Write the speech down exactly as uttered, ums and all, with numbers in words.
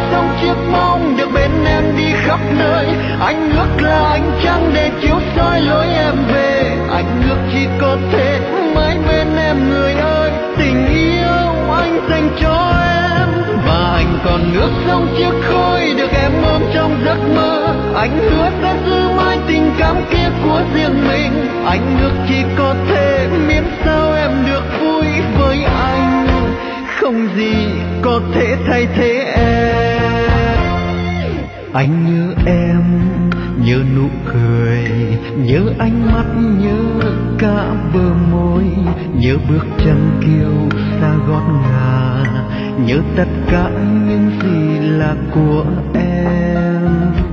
sống chiếc mong được bên em đi khắp nơi. Anh ước là ánh trăng để chiếu soi lối em về. Anh ước chỉ có thể mãi bên em người ơi. Tình yêu anh dành cho em. Và anh còn ước sống chiếc khói được em ôm trong giấc mơ. Anh hứa sẽ giữ mãi tình cảm kia của riêng mình. Anh ước chỉ có thể miễn sao em được vui với anh. Không gì có thể thay thế em. Anh nhớ em, nhớ nụ cười, nhớ ánh mắt, nhớ cả bờ môi, nhớ bước chân kiêu xa gót ngà, nhớ tất cả những gì là của em.